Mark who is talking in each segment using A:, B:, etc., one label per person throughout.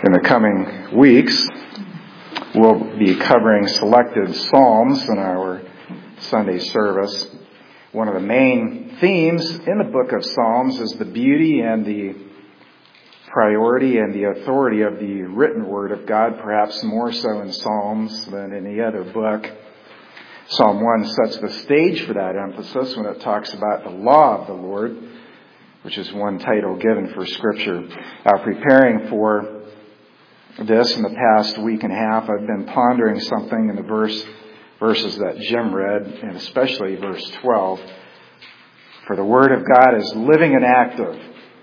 A: In the coming weeks, we'll be covering selected Psalms in our Sunday service. One of the main themes in the book of Psalms is the beauty and the priority and the authority of the written Word of God, perhaps more so in Psalms than any other book. Psalm 1 sets the stage for that emphasis when it talks about the law of the Lord, which is one title given for Scripture. Preparing for this in the past week and a half, I've been pondering something in the verses that Jim read, and especially verse 12. For the Word of God is living and active.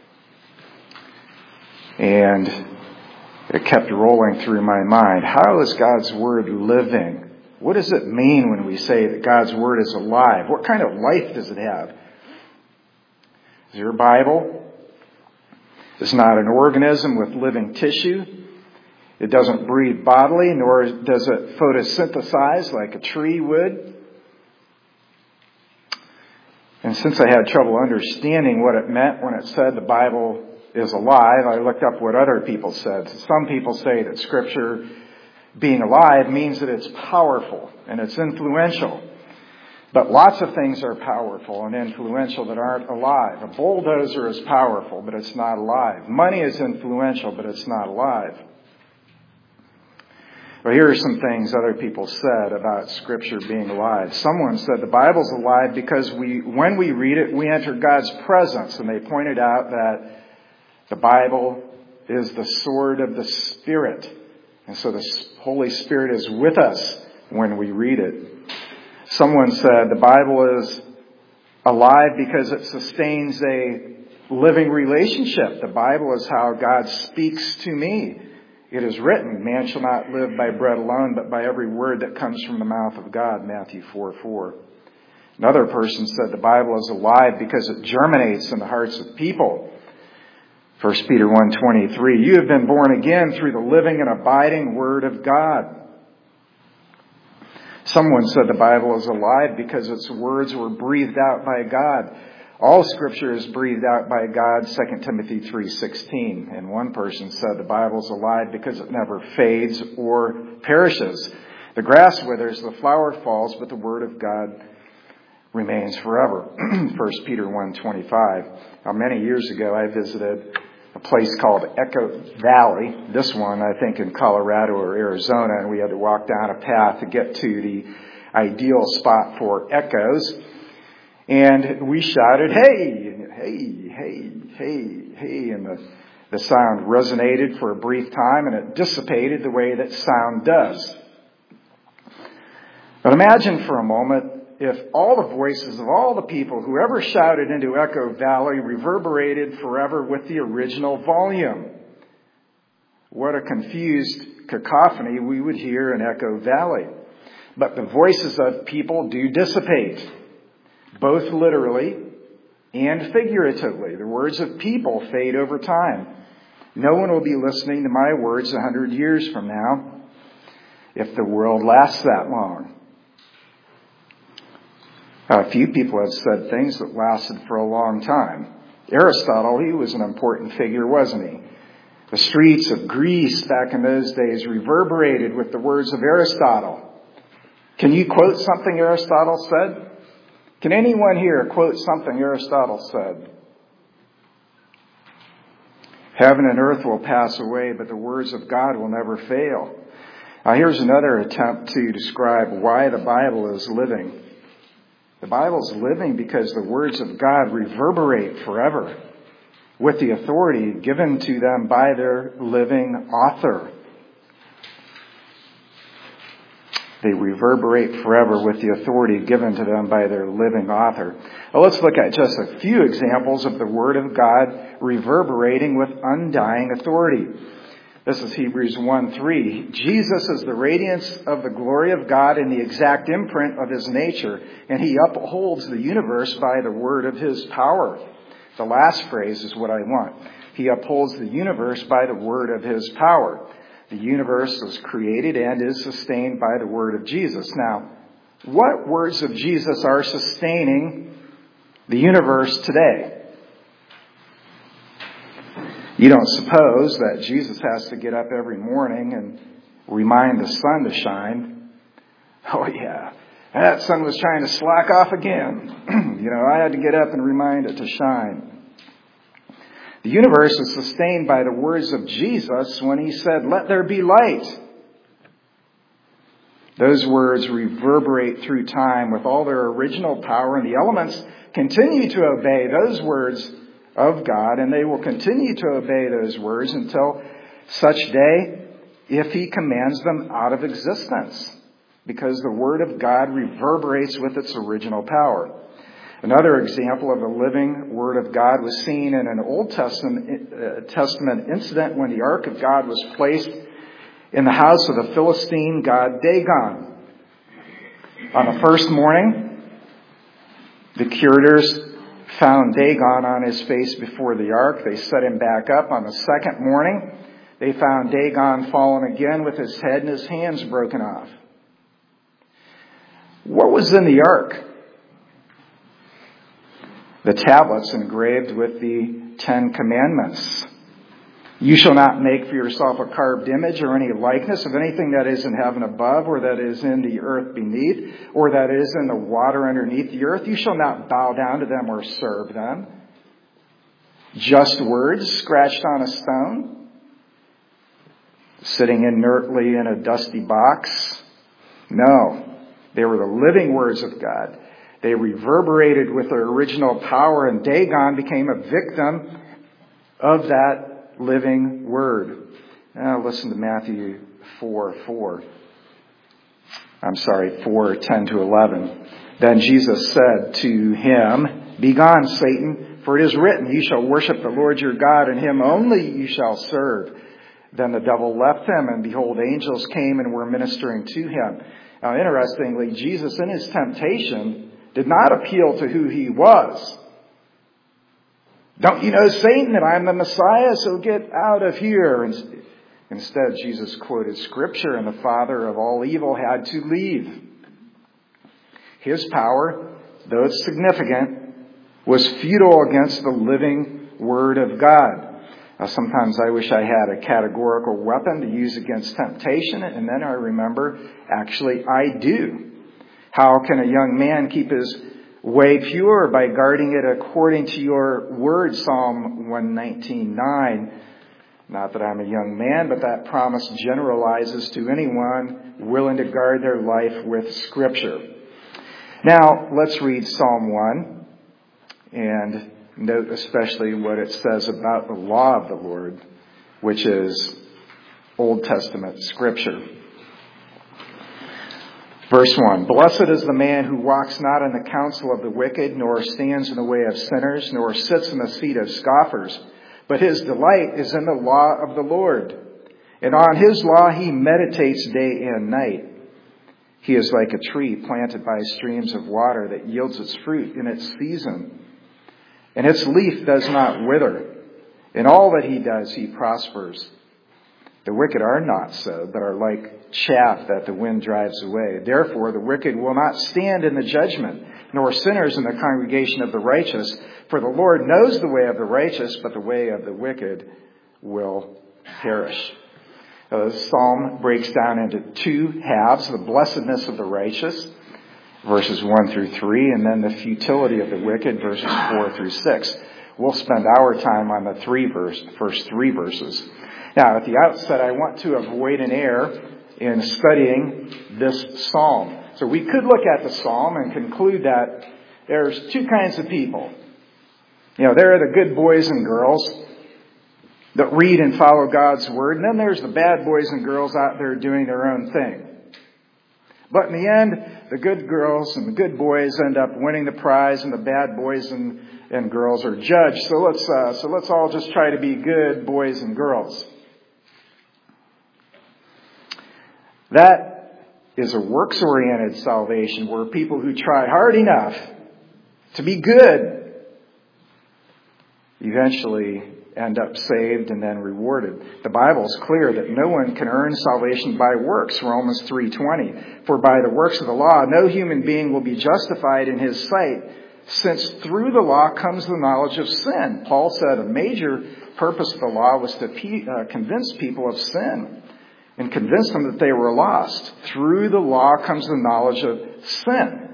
A: And it kept rolling through my mind. How is God's Word living? What does it mean when we say that God's Word is alive? What kind of life does it have? Your Bible is not an organism with living tissue. It doesn't breathe bodily, nor does it photosynthesize like a tree would. And since I had trouble understanding what it meant when it said the Bible is alive, I looked up what other people said. Some people say that Scripture being alive means that it's powerful and it's influential. But lots of things are powerful and influential that aren't alive. A bulldozer is powerful, but it's not alive. Money is influential, but it's not alive. Well, here are some things other people said about Scripture being alive. Someone said the Bible's alive because when we read it, we enter God's presence. And they pointed out that the Bible is the sword of the Spirit. And so the Holy Spirit is with us when we read it. Someone said the Bible is alive because it sustains a living relationship. The Bible is how God speaks to me. It is written, man shall not live by bread alone, but by every word that comes from the mouth of God, Matthew 4:4. Another person said the Bible is alive because it germinates in the hearts of people. 1 Peter 1:23, you have been born again through the living and abiding Word of God. Someone said the Bible is alive because its words were breathed out by God. All Scripture is breathed out by God, 2 Timothy 3:16. And one person said the Bible is alive because it never fades or perishes. The grass withers, the flower falls, but the Word of God remains forever. 1 Peter 1:25. Many years ago, I visited a place called Echo Valley. This one, I think, in Colorado or Arizona, and we had to walk down a path to get to the ideal spot for echoes. And we shouted, hey, hey, hey, hey, hey, and the sound resonated for a brief time, and it dissipated the way that sound does. But imagine for a moment if all the voices of all the people who ever shouted into Echo Valley reverberated forever with the original volume. What a confused cacophony we would hear in Echo Valley. But the voices of people do dissipate, both literally and figuratively. The words of people fade over time. No one will be listening to my words 100 years from now, if the world lasts that long. A few people have said things that lasted for a long time. Aristotle, he was an important figure, wasn't he? The streets of Greece back in those days reverberated with the words of Aristotle. Can you quote something Aristotle said? Can anyone here quote something Aristotle said? Heaven and earth will pass away, but the words of God will never fail. Now here's another attempt to describe why the Bible is living. The Bible is living because the words of God reverberate forever with the authority given to them by their living author. They reverberate forever with the authority given to them by their living author. Well, let's look at just a few examples of the Word of God reverberating with undying authority. This is Hebrews 1:3. Jesus is the radiance of the glory of God and the exact imprint of His nature, and He upholds the universe by the word of His power. The last phrase is what I want. He upholds the universe by the word of His power. The universe was created and is sustained by the word of Jesus. Now, what words of Jesus are sustaining the universe today? You don't suppose that Jesus has to get up every morning and remind the sun to shine. Oh yeah, that sun was trying to slack off again. I had to get up and remind it to shine. The universe is sustained by the words of Jesus when he said, "Let there be light." Those words reverberate through time with all their original power, and the elements continue to obey those words of God, and they will continue to obey those words until such day if he commands them out of existence, because the Word of God reverberates with its original power. Another example of the living Word of God was seen in an Old Testament incident when the Ark of God was placed in the house of the Philistine god Dagon. On the first morning, the curators found Dagon on his face before the ark. They set him back up. On the second morning, they found Dagon fallen again with his head and his hands broken off. What was in the ark? The tablets engraved with the 10 Commandments. You shall not make for yourself a carved image or any likeness of anything that is in heaven above, or that is in the earth beneath, or that is in the water underneath the earth. You shall not bow down to them or serve them. Just words scratched on a stone, sitting inertly in a dusty box. No, they were the living words of God. They reverberated with their original power, and Dagon became a victim of that living word. Now listen to Matthew 4:10-11. Then Jesus said to him, "Begone, Satan, for it is written, you shall worship the Lord your God, and him only you shall serve." Then the devil left him, and behold, angels came and were ministering to him. Now, interestingly, Jesus in his temptation did not appeal to who he was. "Don't you know, Satan, that I'm the Messiah, so get out of here." Instead, Jesus quoted Scripture, and the father of all evil had to leave. His power, though it's significant, was futile against the living Word of God. Sometimes I wish I had a categorical weapon to use against temptation, and then I remember, actually, I do. How can a young man keep his way pure? By guarding it according to your word, Psalm 119:9. Not that I'm a young man, but that promise generalizes to anyone willing to guard their life with Scripture. Now, let's read Psalm 1 and note especially what it says about the law of the Lord, which is Old Testament Scripture. Verse 1, "Blessed is the man who walks not in the counsel of the wicked, nor stands in the way of sinners, nor sits in the seat of scoffers. But his delight is in the law of the Lord. And on his law he meditates day and night. He is like a tree planted by streams of water that yields its fruit in its season. And its leaf does not wither. In all that he does, he prospers. The wicked are not so, but are like chaff that the wind drives away. Therefore, the wicked will not stand in the judgment, nor sinners in the congregation of the righteous. For the Lord knows the way of the righteous, but the way of the wicked will perish." This psalm breaks down into two halves: the blessedness of the righteous, verses 1-3, and then the futility of the wicked, verses 4-6. We'll spend our time on the first three verses. Now, at the outset, I want to avoid an error in studying this psalm. So we could look at the psalm and conclude that there's two kinds of people. There are the good boys and girls that read and follow God's word, and then there's the bad boys and girls out there doing their own thing. But in the end, the good girls and the good boys end up winning the prize, and the bad boys and girls are judged. So let's all just try to be good boys and girls. That is a works-oriented salvation where people who try hard enough to be good eventually end up saved and then rewarded. The Bible is clear that no one can earn salvation by works, Romans 3:20. For by the works of the law, no human being will be justified in his sight, since through the law comes the knowledge of sin. Paul said a major purpose of the law was to convince people of sin and convince them that they were lost. Through the law comes the knowledge of sin.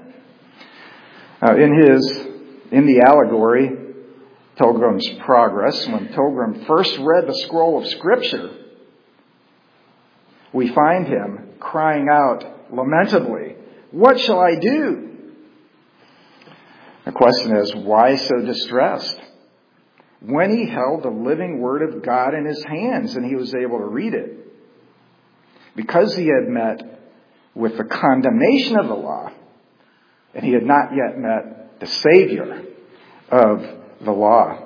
A: In the allegory, Pilgrim's Progress, when Pilgrim first read the scroll of Scripture, we find him crying out lamentably, "What shall I do?" The question is, why so distressed? When he held the living Word of God in his hands and he was able to read it, because he had met with the condemnation of the law, and he had not yet met the Savior of the law.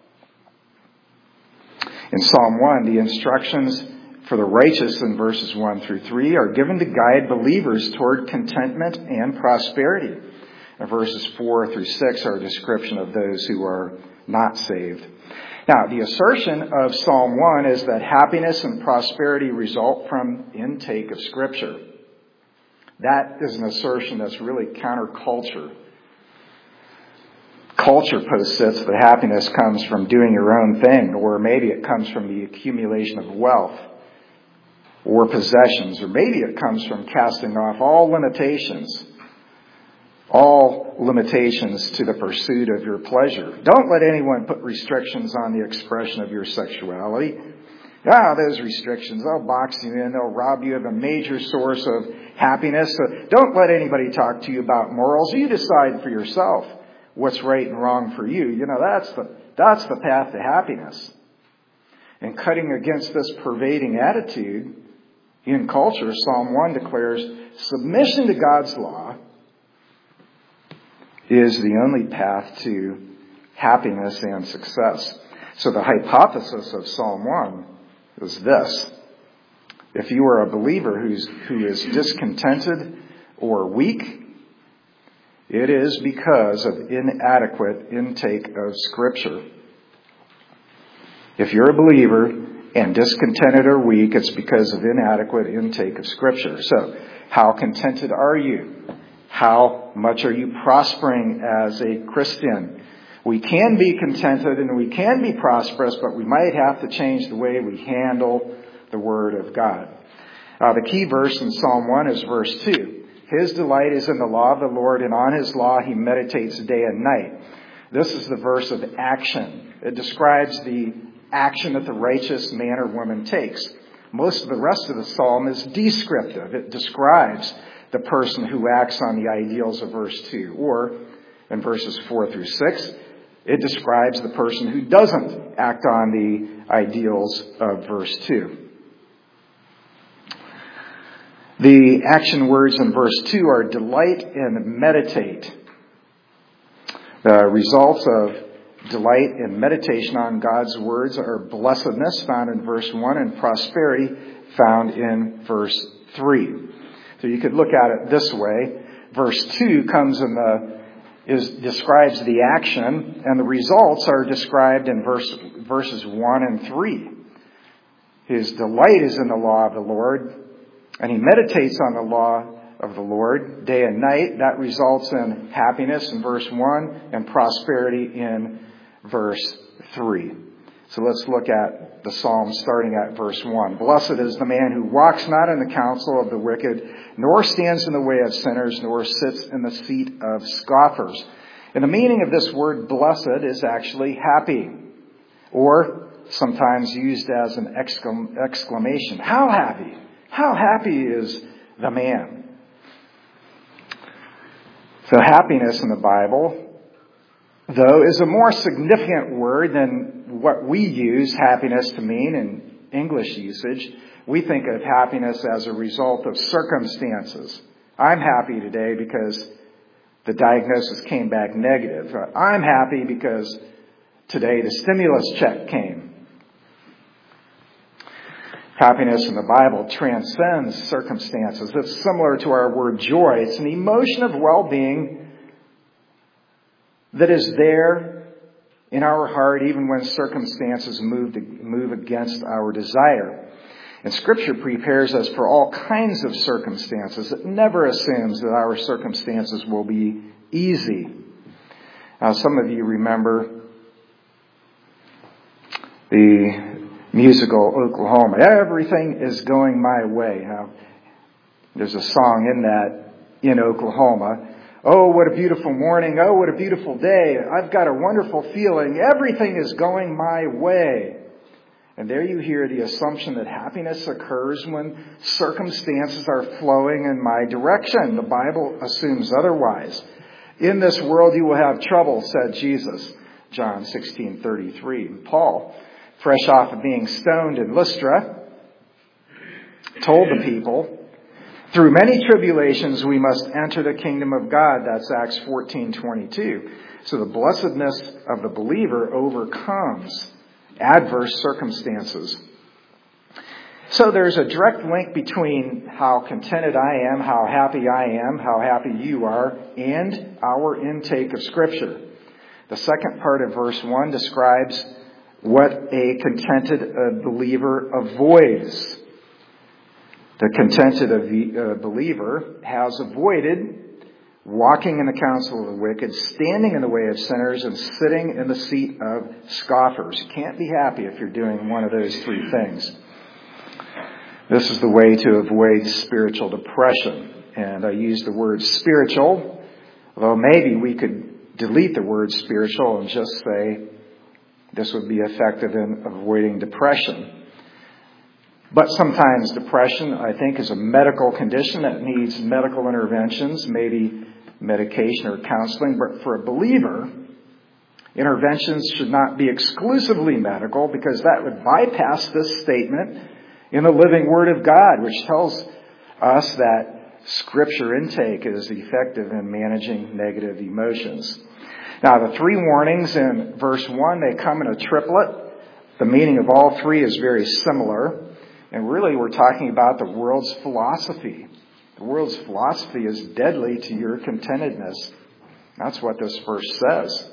A: In Psalm 1, the instructions for the righteous in verses 1 through 3 are given to guide believers toward contentment and prosperity. And verses 4 through 6 are a description of those who are not saved. Now, the assertion of Psalm 1 is that happiness and prosperity result from intake of Scripture. That is an assertion that's really counterculture. Culture posits that happiness comes from doing your own thing, or maybe it comes from the accumulation of wealth or possessions, or maybe it comes from casting off all limitations to the pursuit of your pleasure. Don't let anyone put restrictions on the expression of your sexuality. Those restrictions, they'll box you in, they'll rob you of a major source of happiness. So don't let anybody talk to you about morals. You decide for yourself what's right and wrong for you. That's the path to happiness. And cutting against this pervading attitude in culture, Psalm 1 declares submission to God's law is the only path to happiness and success. So the hypothesis of Psalm 1 is this: if you are a believer who is discontented or weak, it is because of inadequate intake of Scripture. If you're a believer and discontented or weak, it's because of inadequate intake of Scripture. So, how contented are you? How much are you prospering as a Christian? We can be contented and we can be prosperous, but we might have to change the way we handle the Word of God. The key verse in Psalm 1 is verse 2. His delight is in the law of the Lord, and on His law He meditates day and night. This is the verse of action. It describes the action that the righteous man or woman takes. Most of the rest of the psalm is descriptive. It describes the person who acts on the ideals of verse 2. Or, in verses 4 through 6, it describes the person who doesn't act on the ideals of verse 2. The action words in verse 2 are delight and meditate. The results of delight and meditation on God's words are blessedness, found in verse 1, and prosperity, found in verse 3. So you could look at it this way. Verse 2 describes the action, and the results are described in verses 1 and 3. His delight is in the law of the Lord, and he meditates on the law of the Lord day and night. That results in happiness in verse 1 and prosperity in verse 3. So let's look at the psalm starting at verse 1. Blessed is the man who walks not in the counsel of the wicked, nor stands in the way of sinners, nor sits in the seat of scoffers. And the meaning of this word blessed is actually happy, or sometimes used as an exclamation. How happy? How happy is the man? So happiness in the Bible, though, is a more significant word than what we use happiness to mean in English usage. We think of happiness as a result of circumstances. I'm happy today because the diagnosis came back negative. I'm happy because today the stimulus check came. Happiness in the Bible transcends circumstances. It's similar to our word joy. It's an emotion of well-being that is there in our heart even when circumstances move against our desire. And Scripture prepares us for all kinds of circumstances. It never assumes that our circumstances will be easy. Now, some of you remember the musical Oklahoma. Everything is going my way. Now, there's a song in that, in Oklahoma. Oh, what a beautiful morning. Oh, what a beautiful day. I've got a wonderful feeling. Everything is going my way. And there you hear the assumption that happiness occurs when circumstances are flowing in my direction. The Bible assumes otherwise. In this world you will have trouble, said Jesus, John 16:33. Paul, fresh off of being stoned in Lystra, told the people, through many tribulations we must enter the kingdom of God. That's Acts 14:22. So the blessedness of the believer overcomes adverse circumstances. So there's a direct link between how contented I am, how happy I am, how happy you are, and our intake of Scripture. The second part of verse 1 describes what a contented believer avoids. The contented believer has avoided walking in the counsel of the wicked, standing in the way of sinners, and sitting in the seat of scoffers. You can't be happy if you're doing one of those three things. This is the way to avoid spiritual depression. And I use the word spiritual, although maybe we could delete the word spiritual and just say this would be effective in avoiding depression. But sometimes depression, I think, is a medical condition that needs medical interventions, maybe medication or counseling. But for a believer, interventions should not be exclusively medical, because that would bypass this statement in the living Word of God, which tells us that Scripture intake is effective in managing negative emotions. Now, the three warnings in verse 1, they come in a triplet. The meaning of all three is very similar. And really, we're talking about the world's philosophy. The world's philosophy is deadly to your contentedness. That's what this verse says.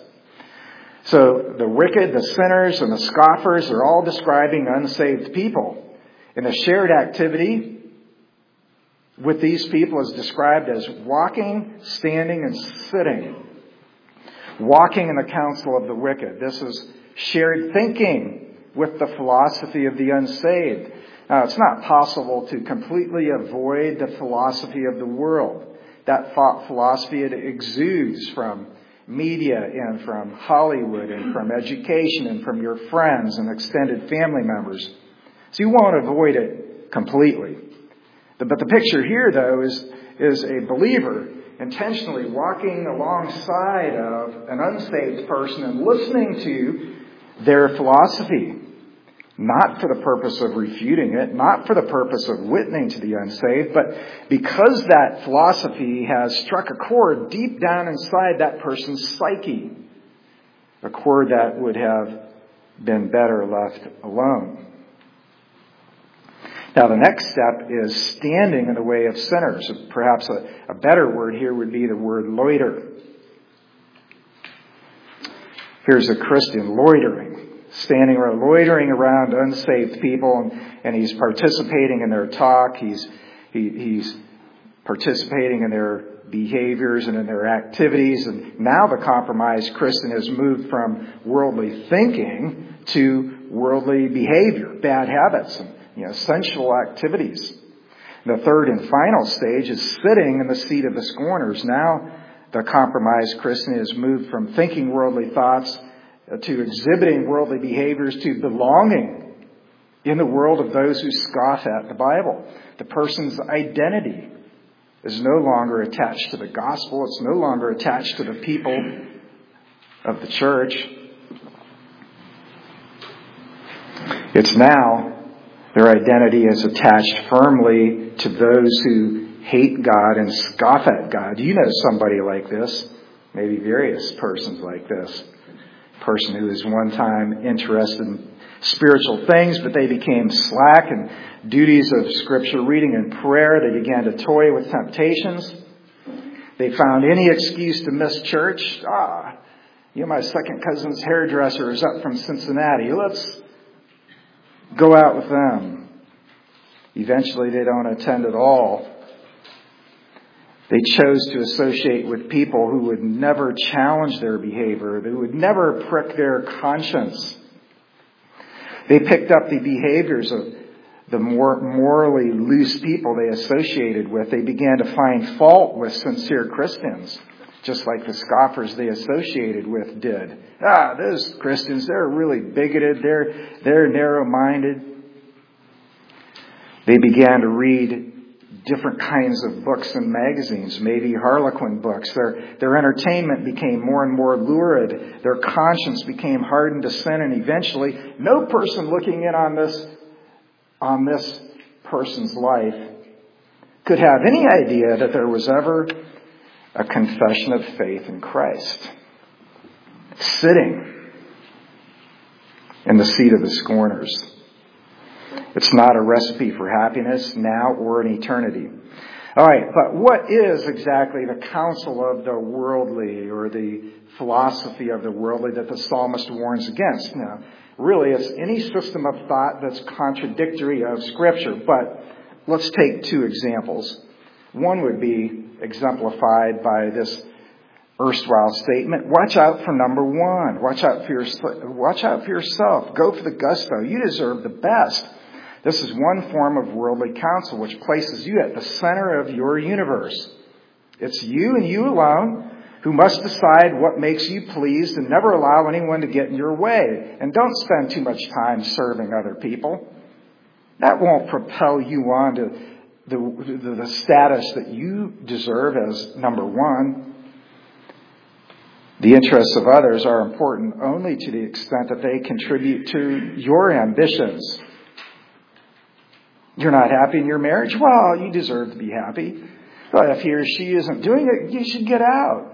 A: So the wicked, the sinners, and the scoffers are all describing unsaved people. And the shared activity with these people is described as walking, standing, and sitting. Walking in the counsel of the wicked. This is shared thinking with the philosophy of the unsaved. Now, it's not possible to completely avoid the philosophy of the world. That philosophy, it exudes from media and from Hollywood and from education and from your friends and extended family members. So you won't avoid it completely. But the picture here, though, is a believer intentionally walking alongside of an unsaved person and listening to their philosophy. Not for the purpose of refuting it, not for the purpose of witnessing to the unsaved, but because that philosophy has struck a chord deep down inside that person's psyche. A chord that would have been better left alone. Now, the next step is standing in the way of sinners. Perhaps a better word here would be the word loiter. Here's a Christian loitering. Standing or loitering around unsaved people, and he's participating in their talk. He's participating in their behaviors and in their activities. And now the compromised Christian has moved from worldly thinking to worldly behavior, bad habits, and sensual activities. The third and final stage is sitting in the seat of the scorners. Now the compromised Christian has moved from thinking worldly thoughts to exhibiting worldly behaviors, to belonging in the world of those who scoff at the Bible. The person's identity is no longer attached to the gospel. It's no longer attached to the people of the church. It's now their identity is attached firmly to those who hate God and scoff at God. You know somebody like this. Maybe various persons like this. Person who was one time interested in spiritual things, but they became slack in duties of Scripture reading and prayer. They began to toy with temptations. They found any excuse to miss church. My second cousin's hairdresser is up from Cincinnati. Let's go out with them. Eventually they don't attend at all. They chose to associate with people who would never challenge their behavior, who would never prick their conscience. They picked up the behaviors of the more morally loose people they associated with. They began to find fault with sincere Christians, just like the scoffers they associated with did. Those Christians, they're really bigoted. They're narrow-minded. They began to read different kinds of books and magazines, maybe Harlequin books. Their entertainment became more and more lurid. Their conscience became hardened to sin, and eventually, no person looking in on this person's life could have any idea that there was ever a confession of faith in Christ sitting in the seat of the scorners. It's not a recipe for happiness now or in eternity. All right, but what is exactly the counsel of the worldly or the philosophy of the worldly that the psalmist warns against? Now, really, it's any system of thought that's contradictory of Scripture. But let's take two examples. One would be exemplified by this erstwhile statement: watch out for number one. Watch out for yourself. Go for the gusto. You deserve the best. This is one form of worldly counsel which places you at the center of your universe. It's you and you alone who must decide what makes you pleased and never allow anyone to get in your way. And don't spend too much time serving other people. That won't propel you on to the status that you deserve as number one. The interests of others are important only to the extent that they contribute to your ambitions. You're not happy in your marriage? Well, you deserve to be happy. But if he or she isn't doing it, you should get out.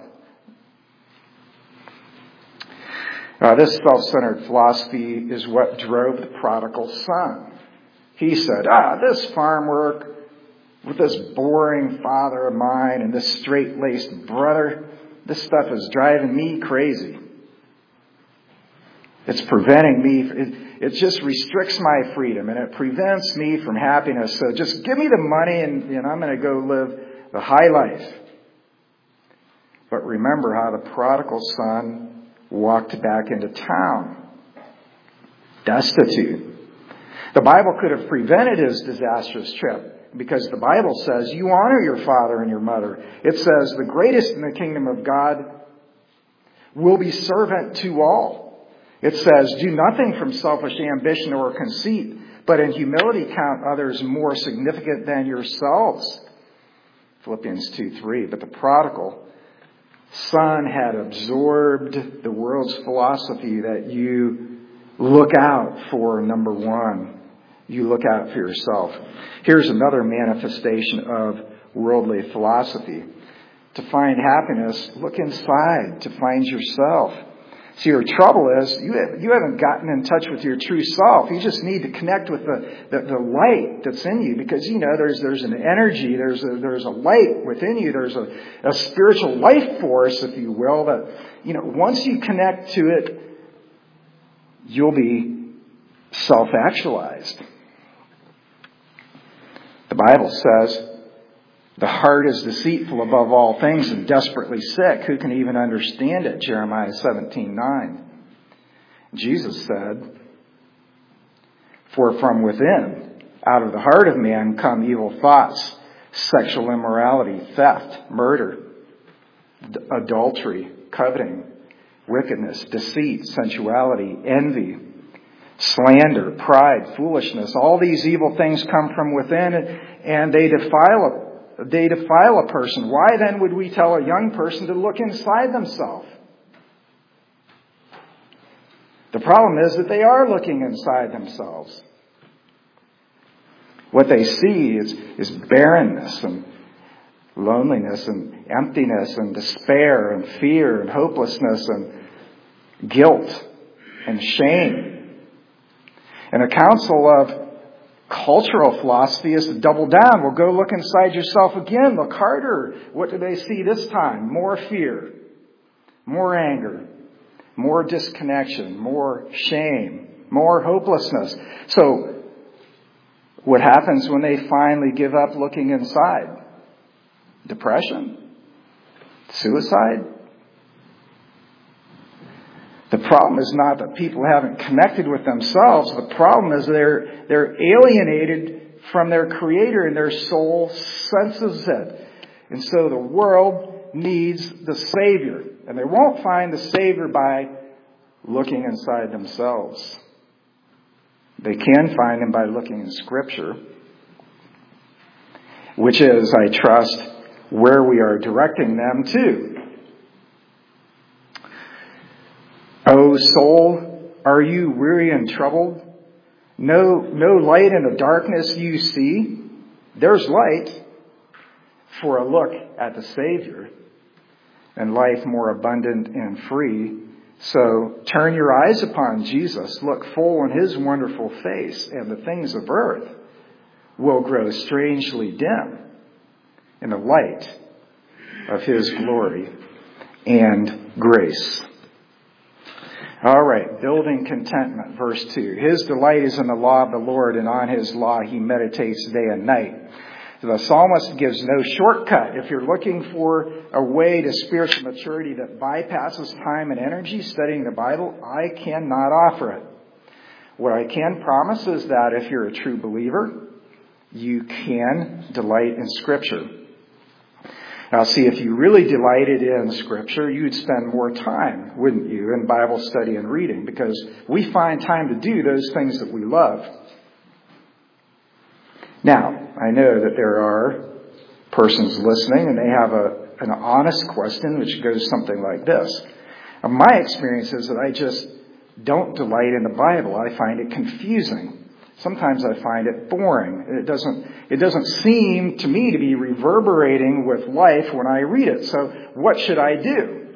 A: This self-centered philosophy is what drove the prodigal son. He said, this farm work with this boring father of mine and this straight-laced brother, this stuff is driving me crazy. It's preventing me. It just restricts my freedom and it prevents me from happiness. So just give me the money and I'm going to go live the high life. But remember how the prodigal son walked back into town, destitute. The Bible could have prevented his disastrous trip because the Bible says you honor your father and your mother. It says the greatest in the kingdom of God will be servant to all. It says, do nothing from selfish ambition or conceit, but in humility count others more significant than yourselves. Philippians 2:3. But the prodigal son had absorbed the world's philosophy that you look out for number one. You look out for yourself. Here's another manifestation of worldly philosophy. To find happiness, look inside to find yourself. See, your trouble is you haven't gotten in touch with your true self. You just need to connect with the light that's in you, because there's an energy, there's a light within you, there's a spiritual life force, if you will, that once you connect to it, you'll be self-actualized. The Bible says, the heart is deceitful above all things and desperately sick. Who can even understand it? Jeremiah 17:9. Jesus said, for from within, out of the heart of man come evil thoughts, sexual immorality, theft, murder, adultery, coveting, wickedness, deceit, sensuality, envy, slander, pride, foolishness. All these evil things come from within, and they defile a person. Why then would we tell a young person to look inside themselves? The problem is that they are looking inside themselves. What they see is barrenness and loneliness and emptiness and despair and fear and hopelessness and guilt and shame. And the counsel of cultural philosophy is to double down. Well, go look inside yourself again. Look harder. What do they see this time? More fear, more anger, more disconnection, more shame, more hopelessness. So, what happens when they finally give up looking inside? Depression? Suicide? The problem is not that people haven't connected with themselves. The problem is they're alienated from their Creator, and their soul senses it. And so the world needs the Savior. And they won't find the Savior by looking inside themselves. They can find Him by looking in Scripture, which is, I trust, where we are directing them to. O soul, are you weary and troubled? No light in the darkness you see. There's light for a look at the Savior and life more abundant and free. So turn your eyes upon Jesus, look full in His wonderful face, and the things of earth will grow strangely dim in the light of His glory and grace. All right, building contentment, verse 2. His delight is in the law of the Lord, and on His law He meditates day and night. The psalmist gives no shortcut. If you're looking for a way to spiritual maturity that bypasses time and energy studying the Bible, I cannot offer it. What I can promise is that if you're a true believer, you can delight in Scripture. Now, see, if you really delighted in Scripture, you'd spend more time, wouldn't you, in Bible study and reading, because we find time to do those things that we love. Now, I know that there are persons listening, and they have an honest question, which goes something like this. My experience is that I just don't delight in the Bible. I find it confusing. Sometimes I find it boring. It doesn't seem to me to be reverberating with life when I read it. So what should I do?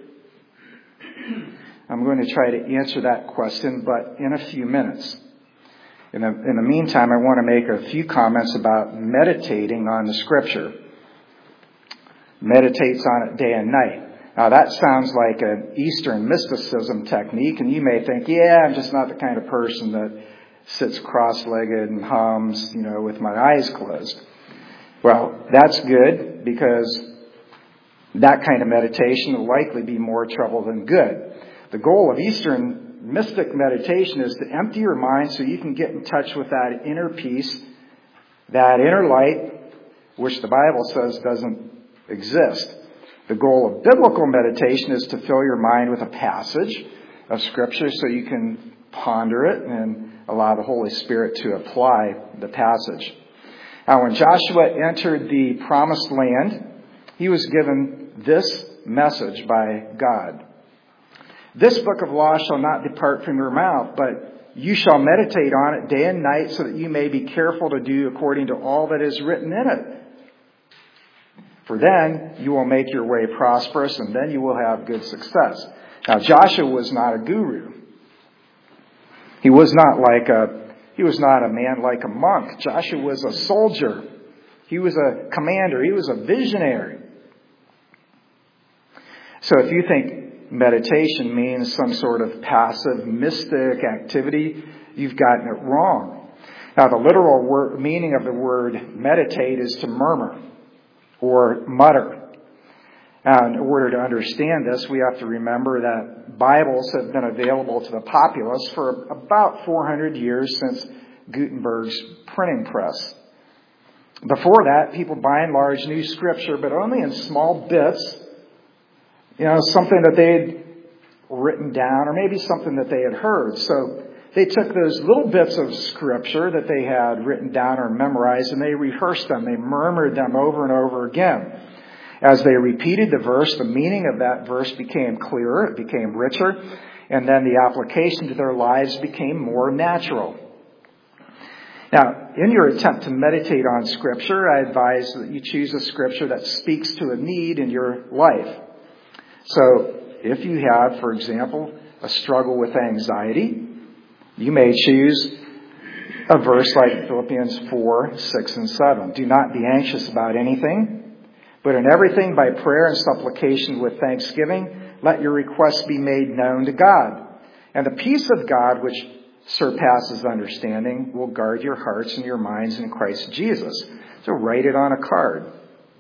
A: I'm going to try to answer that question, but in a few minutes. In the meantime, I want to make a few comments about meditating on the Scripture. Meditates on it day and night. Now that sounds like an Eastern mysticism technique, and you may think, yeah, I'm just not the kind of person that sits cross-legged and hums, with my eyes closed. Well, that's good, because that kind of meditation will likely be more trouble than good. The goal of Eastern mystic meditation is to empty your mind so you can get in touch with that inner peace, that inner light, which the Bible says doesn't exist. The goal of biblical meditation is to fill your mind with a passage of Scripture so you can ponder it and allow the Holy Spirit to apply the passage. Now, when Joshua entered the promised land, he was given this message by God. This book of law shall not depart from your mouth, but you shall meditate on it day and night so that you may be careful to do according to all that is written in it. For then you will make your way prosperous, and then you will have good success. Now, Joshua was not a guru. He was not a man like a monk. Joshua was a soldier. He was a commander. He was a visionary. So if you think meditation means some sort of passive, mystic activity, you've gotten it wrong. Now, the literal meaning of the word meditate is to murmur or mutter. And in order to understand this, we have to remember that Bibles have been available to the populace for about 400 years since Gutenberg's printing press. Before that, people by and large knew Scripture, but only in small bits. Something that they had written down or maybe something that they had heard. So they took those little bits of Scripture that they had written down or memorized, and they rehearsed them. They murmured them over and over again. As they repeated the verse, the meaning of that verse became clearer, it became richer, and then the application to their lives became more natural. Now, in your attempt to meditate on Scripture, I advise that you choose a Scripture that speaks to a need in your life. So, if you have, for example, a struggle with anxiety, you may choose a verse like Philippians 4, 6, and 7. Do not be anxious about anything, but in everything by prayer and supplication with thanksgiving, let your requests be made known to God. And the peace of God, which surpasses understanding, will guard your hearts and your minds in Christ Jesus. So write it on a card.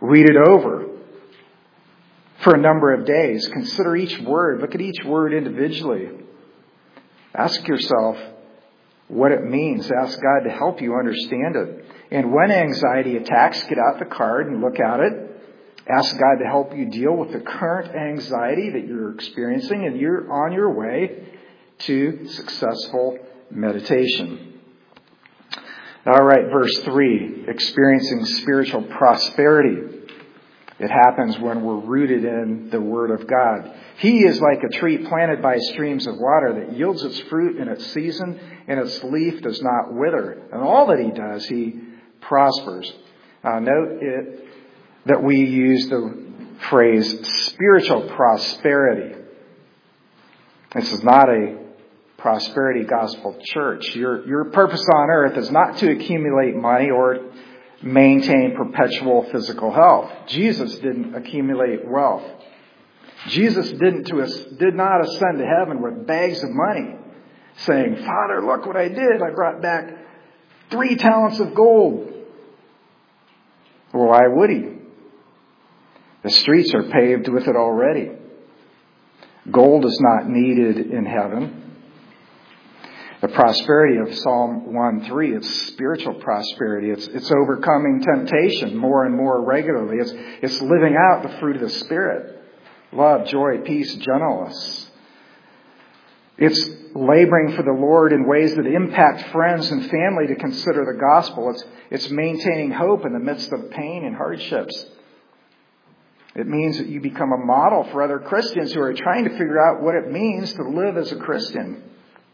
A: Read it over for a number of days. Consider each word. Look at each word individually. Ask yourself what it means. Ask God to help you understand it. And when anxiety attacks, get out the card and look at it. Ask God to help you deal with the current anxiety that you're experiencing, and you're on your way to successful meditation. All right, verse 3, experiencing spiritual prosperity. It happens when we're rooted in the Word of God. He is like a tree planted by streams of water that yields its fruit in its season, and its leaf does not wither. And all that he does, he prospers. Note it that we use the phrase spiritual prosperity. This is not a prosperity gospel church. Your purpose on earth is not to accumulate money or maintain perpetual physical health. Jesus didn't accumulate wealth. Jesus did not ascend to heaven with bags of money, saying, "Father, look what I did. I brought back 3 talents of gold." Well, why would he? The streets are paved with it already. Gold is not needed in heaven. The prosperity of Psalm 1:3, it's spiritual prosperity. It's overcoming temptation more and more regularly. It's living out the fruit of the Spirit. Love, joy, peace, gentleness. It's laboring for the Lord in ways that impact friends and family to consider the gospel. It's maintaining hope in the midst of pain and hardships. It means that you become a model for other Christians who are trying to figure out what it means to live as a Christian.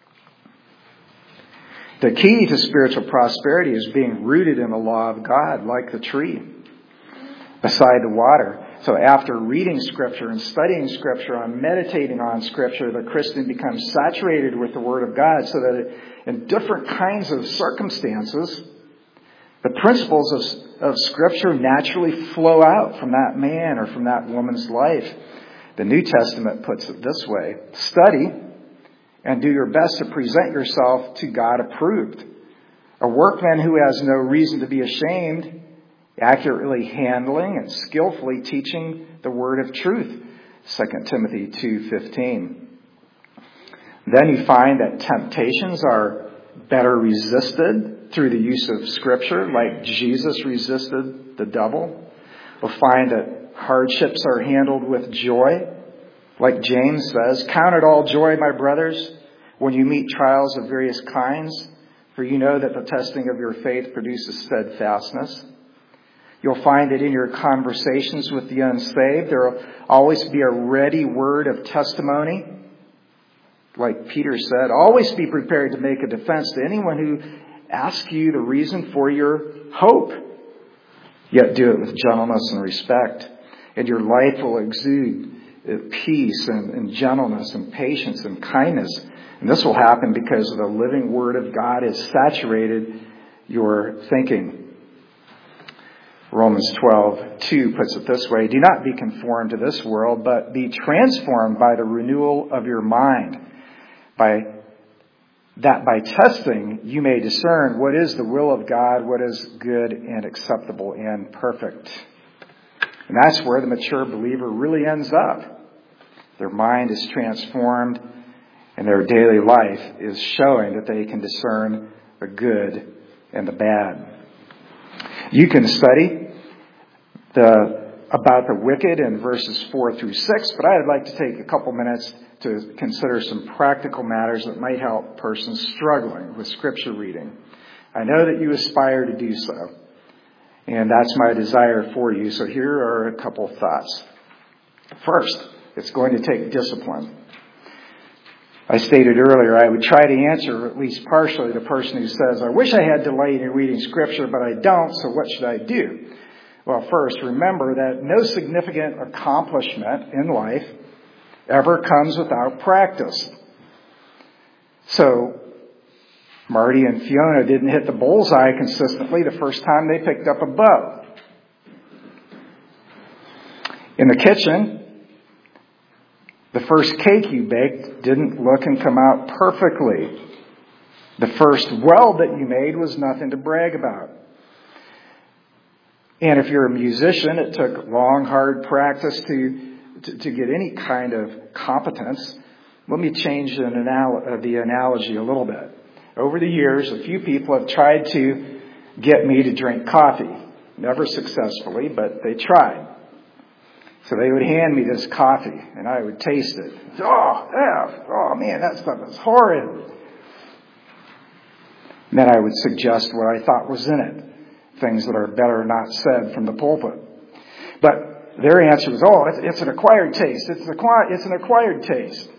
A: The key to spiritual prosperity is being rooted in the law of God, like the tree beside the water. So after reading Scripture and studying Scripture and meditating on Scripture, the Christian becomes saturated with the Word of God so that in different kinds of circumstances, the principles of Scripture naturally flow out from that man or from that woman's life. The New Testament puts it this way: study and do your best to present yourself to God approved, a workman who has no reason to be ashamed, accurately handling and skillfully teaching the word of truth. 2 Timothy 2:15. Then you find that temptations are better resisted through the use of Scripture, like Jesus resisted the devil. We'll find that hardships are handled with joy, like James says, "Count it all joy, my brothers, when you meet trials of various kinds, for you know that the testing of your faith produces steadfastness." You'll find that in your conversations with the unsaved, there will always be a ready word of testimony. Like Peter said, always be prepared to make a defense to anyone who asks you the reason for your hope. Yet do it with gentleness and respect. And your life will exude peace and gentleness and patience and kindness. And this will happen because the living Word of God has saturated your thinking. Romans 12:2 puts it this way: "Do not be conformed to this world, but be transformed by the renewal of your mind, by testing you may discern what is the will of God, what is good and acceptable and perfect." And that's where the mature believer really ends up. Their mind is transformed, and their daily life is showing that they can discern the good and the bad. You can study about the wicked in verses 4 through 6, but I'd like to take a couple minutes to consider some practical matters that might help persons struggling with Scripture reading. I know that you aspire to do so, and that's my desire for you, so here are a couple thoughts. First, it's going to take discipline. I stated earlier I would try to answer, at least partially, the person who says, "I wish I had delight in reading Scripture, but I don't, so what should I do?" Well, first, remember that no significant accomplishment in life ever comes without practice. So, Marty and Fiona didn't hit the bullseye consistently the first time they picked up a bow. In the kitchen, the first cake you baked didn't look and come out perfectly. The first weld that you made was nothing to brag about. And if you're a musician, it took long, hard practice to get any kind of competence. Let me change the analogy a little bit. Over the years, a few people have tried to get me to drink coffee. Never successfully, but they tried. So they would hand me this coffee, and I would taste it. Oh man, that stuff is horrid. And then I would suggest what I thought was in it. Things that are better not said from the pulpit. But their answer was, it's an acquired taste. It's an acquired taste.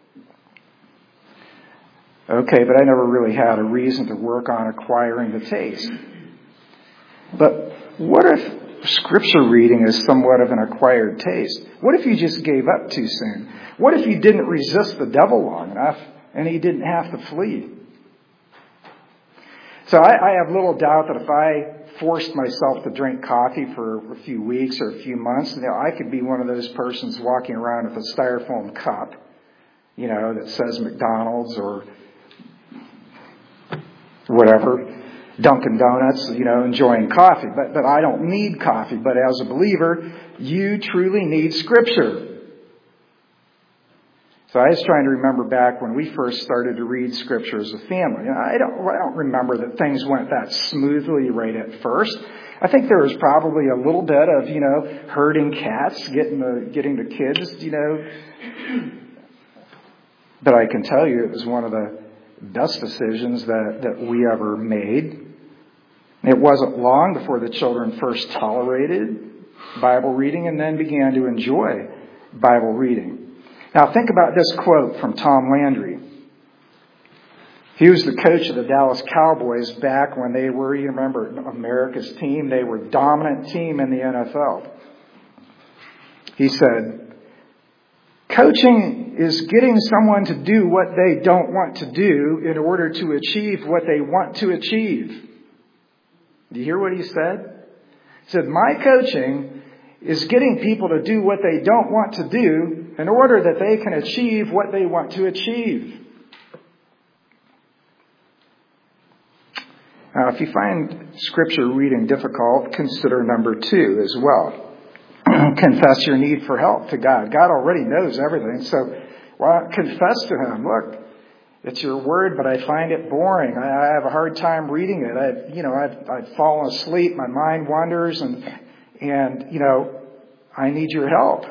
A: Okay, but I never really had a reason to work on acquiring the taste. But what if Scripture reading is somewhat of an acquired taste? What if you just gave up too soon? What if you didn't resist the devil long enough and he didn't have to flee? So I have little doubt that if I forced myself to drink coffee for a few weeks or a few months, I could be one of those persons walking around with a styrofoam cup, that says McDonald's or whatever, Dunkin' Donuts, enjoying coffee. But I don't need coffee. But as a believer, you truly need Scripture. So I was trying to remember back when we first started to read Scripture as a family. I don't remember that things went that smoothly right at first. I think there was probably a little bit of, herding cats, getting the kids, But I can tell you it was one of the best decisions that we ever made. It wasn't long before the children first tolerated Bible reading and then began to enjoy Bible reading. Now think about this quote from Tom Landry. He was the coach of the Dallas Cowboys back when they were, you remember, America's team. They were a dominant team in the NFL. He said, coaching is getting someone to do what they don't want to do in order to achieve what they want to achieve. Do you hear what he said? He said, my coaching is getting people to do what they don't want to do in order that they can achieve what they want to achieve. Now, if you find Scripture reading difficult, consider number 2 as well. Confess your need for help to God. God already knows everything, so confess to Him. Look, it's your word, but I find it boring. I have a hard time reading it. I've fallen asleep. My mind wanders, and I need your help.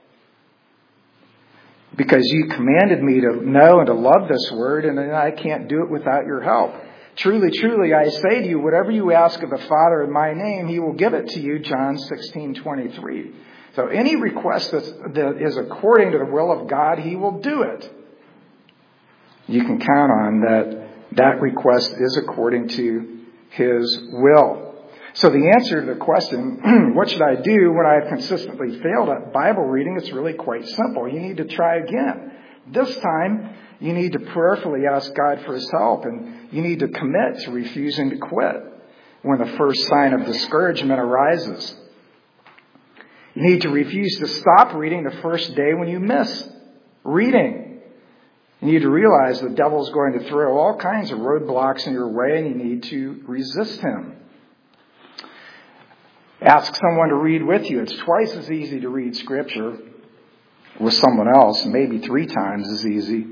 A: Because you commanded me to know and to love this word, and I can't do it without your help. Truly, truly, I say to you, whatever you ask of the Father in my name, He will give it to you, John 16:23. So any request that is according to the will of God, He will do it. You can count on that request is according to His will. So the answer to the question, what should I do when I have consistently failed at Bible reading, it's really quite simple. You need to try again. This time, you need to prayerfully ask God for His help, and you need to commit to refusing to quit when the first sign of discouragement arises. You need to refuse to stop reading the first day when you miss reading. You need to realize the devil's going to throw all kinds of roadblocks in your way, and you need to resist him. Ask someone to read with you. It's twice as easy to read Scripture with someone else, maybe 3 times as easy.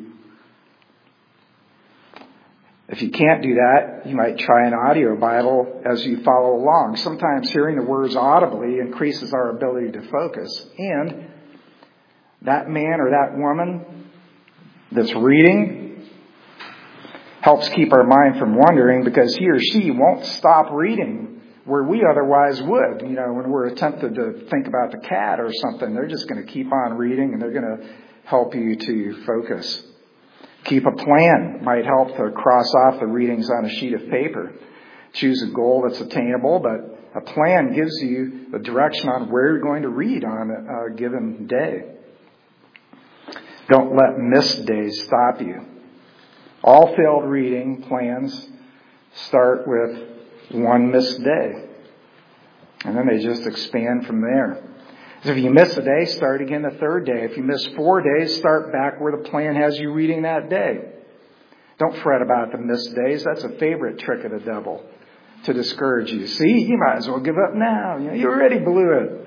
A: If you can't do that, you might try an audio Bible as you follow along. Sometimes hearing the words audibly increases our ability to focus. And that man or that woman that's reading helps keep our mind from wandering, because he or she won't stop reading where we otherwise would. When we're tempted to think about the cat or something, they're just going to keep on reading, and they're going to help you to focus. Keep a plan. Might help to cross off the readings on a sheet of paper. Choose a goal that's attainable, but a plan gives you a direction on where you're going to read on a given day. Don't let missed days stop you. All failed reading plans start with one missed day, and then they just expand from there. So if you miss a day, start again the 3rd day. If you miss 4 days, start back where the plan has you reading that day. Don't fret about the missed days. That's a favorite trick of the devil. to discourage you. See, you might as well give up now. You already blew it.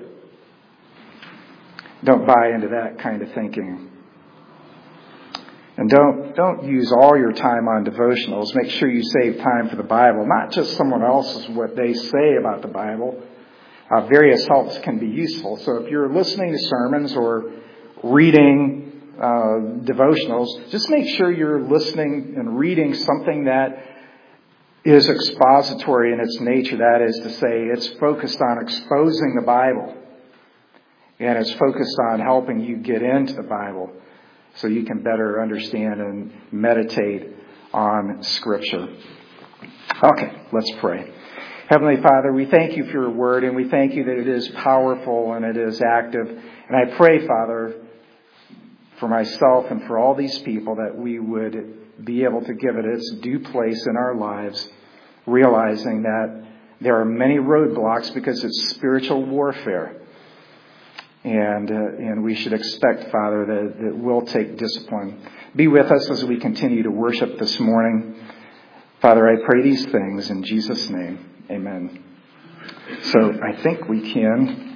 A: Don't buy into that kind of thinking. And don't use all your time on devotionals. Make sure you save time for the Bible, not just someone else's what they say about the Bible. Various helps can be useful. So if you're listening to sermons or reading devotionals, just make sure you're listening and reading something that is expository in its nature. That is to say, it's focused on exposing the Bible. And it's focused on helping you get into the Bible so you can better understand and meditate on Scripture. Okay, let's pray. Heavenly Father, we thank you for your word, and we thank you that it is powerful and it is active. And I pray, Father, for myself and for all these people that we would be able to give it its due place in our lives, realizing that there are many roadblocks because it's spiritual warfare. And we should expect, Father, that we'll take discipline. Be with us as we continue to worship this morning. Father, I pray these things in Jesus' name. Amen. So I think we can